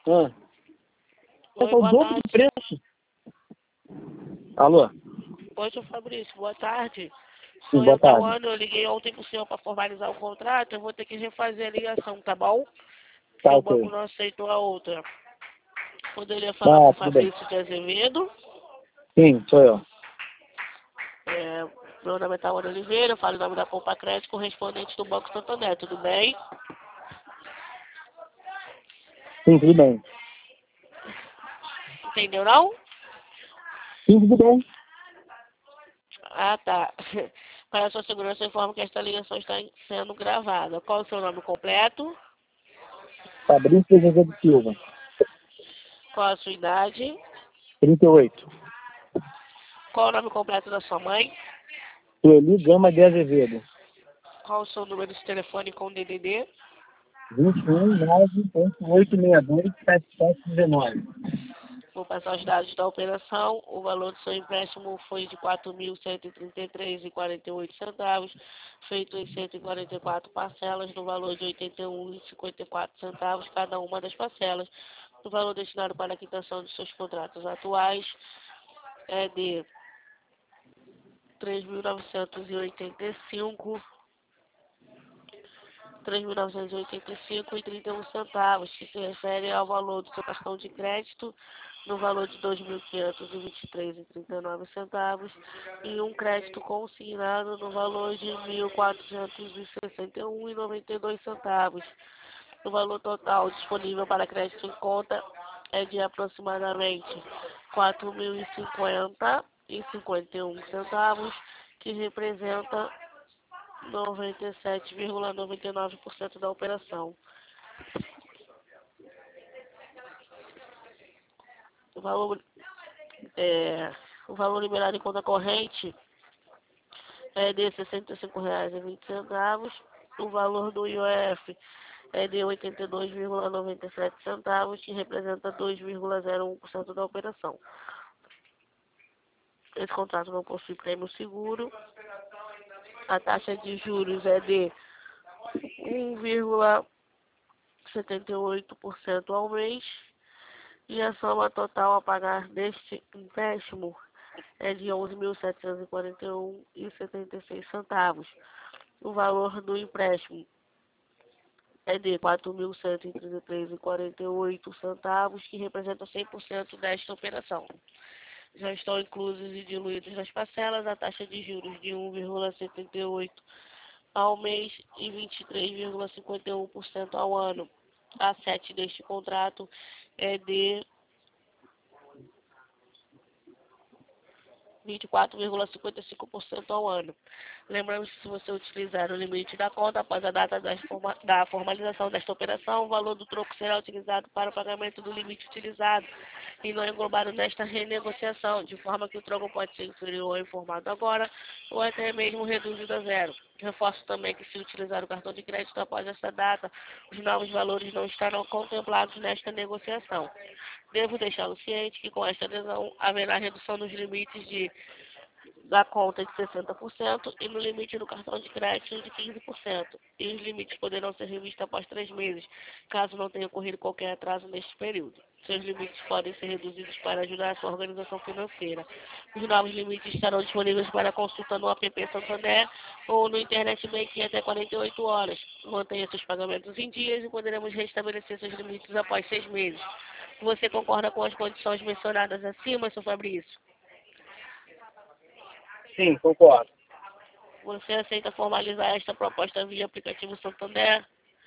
Ah. Oi, O boa dobro do tarde. preço. Alô? Oi, seu Fabrício, boa tarde. Sim, Sou boa eu, tarde. Tauano. Eu liguei ontem pro senhor para formalizar o contrato. Eu vou ter que refazer a ligação, tá bom? Tá, Seu ok. banco não aceitou a outra. Poderia falar com o Tudo bem. Fabrício de Azevedo. Sim, sou eu. Meu nome é Tauano Oliveira, eu falo em nome da Compa Crédito, correspondente do Banco Santander, tudo bem? Sim, tudo bem. Entendeu, não? Sim, tudo bem. Ah, tá. Para a sua segurança, eu informo que esta ligação está sendo gravada. Qual o seu nome completo? Fabrício Azevedo Silva, Qual a sua idade? 38. Qual o nome completo da sua mãe? Sueli Gama de Azevedo, Qual o seu número de telefone com DDD? 21-9-8862-7719. Vou passar os dados da operação. O valor do seu empréstimo foi de R$ 4.133,48, feito em 144 parcelas, no valor de R$ 81,54 cada uma das parcelas. O valor destinado para a quitação de seus contratos atuais é de R$ 3.985,31, que se refere ao valor do seu cartão de crédito, no valor de R$ 2.523,39, e um crédito consignado no valor de R$ 1.461,92. O valor total disponível para crédito em conta é de aproximadamente R$ 4.050,51, que representa 97,99% da operação. O valor, o valor liberado em conta corrente é de R$ 65,20. O valor do IOF é de R$ 82,97, que representa 2,01% da operação. Esse contrato não possui prêmio seguro. A taxa de juros é de 1,78% ao mês. E a soma total a pagar deste empréstimo é de R$ 11.741,76. O valor do empréstimo é de R$ 4.133,48, que representa 100% desta operação. Já estão inclusos e diluídos nas parcelas a taxa de juros de 1,78% ao mês e 23,51% ao ano. A 7 deste contrato é de 24,55% ao ano. Lembrando que se você utilizar o limite da conta após a data da formalização desta operação, o valor do troco será utilizado para o pagamento do limite utilizado e não englobado nesta renegociação, de forma que o troco pode ser inferior ao informado agora ou até mesmo reduzido a zero. Reforço também que se utilizar o cartão de crédito após essa data, os novos valores não estarão contemplados nesta negociação. Devo deixá-lo ciente que com esta adesão haverá redução nos limites da conta de 60% e no limite do cartão de crédito de 15%. E os limites poderão ser revistos após 3 meses, caso não tenha ocorrido qualquer atraso neste período. Seus limites podem ser reduzidos para ajudar a sua organização financeira. Os novos limites estarão disponíveis para consulta no app Santander ou no Internet Banking até 48 horas. Mantenha seus pagamentos em dias e poderemos restabelecer seus limites após 6 meses. Você concorda com as condições mencionadas acima, seu Fabrício? Sim, concordo. Você aceita formalizar esta proposta via aplicativo Santander?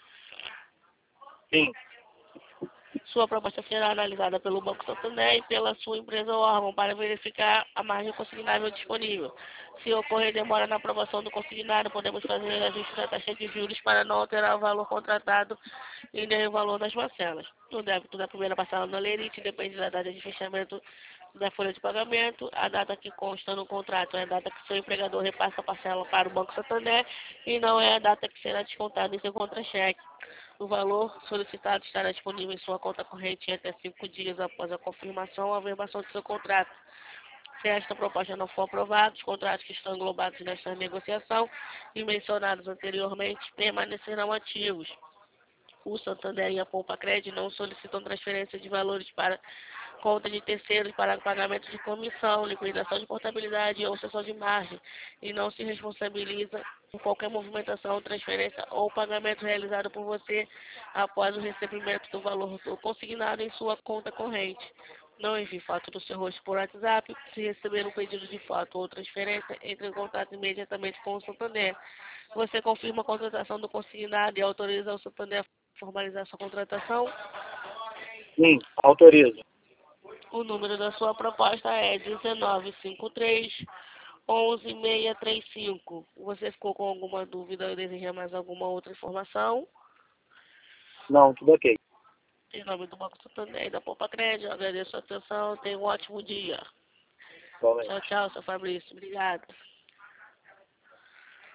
Sim. Sua proposta será analisada pelo Banco Santander e pela sua empresa ou órgão para verificar a margem consignável disponível. Se ocorrer demora na aprovação do consignado, podemos fazer ajuste na taxa de juros para não alterar o valor contratado e nem o valor das parcelas. O débito da primeira parcela no lerite depende da data de fechamento da folha de pagamento. A data que consta no contrato é a data que seu empregador repassa a parcela para o Banco Santander e não é a data que será descontada em seu contra-cheque. O valor solicitado estará disponível em sua conta corrente em até 5 dias após a confirmação ou averbação do seu contrato. Se esta proposta não for aprovada, os contratos que estão englobados nesta negociação e mencionados anteriormente permanecerão ativos. O Santander e a Poupa Cred não solicitam transferência de valores para conta de terceiros para pagamento de comissão, liquidação de portabilidade ou cessão de margem e não se responsabiliza por qualquer movimentação, transferência ou pagamento realizado por você após o recebimento do valor consignado em sua conta corrente. Não envie foto do seu rosto por WhatsApp. Se receber um pedido de foto ou transferência, entre em contato imediatamente com o Santander. Você confirma a contratação do consignado e autoriza o Santander a formalizar sua contratação? Sim, autorizo. O número da sua proposta é 1953-11635. Você ficou com alguma dúvida ou deseja mais alguma outra informação? Não, tudo ok. Em nome do Banco Santander e da Poupa Cred, eu agradeço a atenção. Tenha um ótimo dia. Igualmente. Tchau, tchau, seu Fabrício. Obrigada.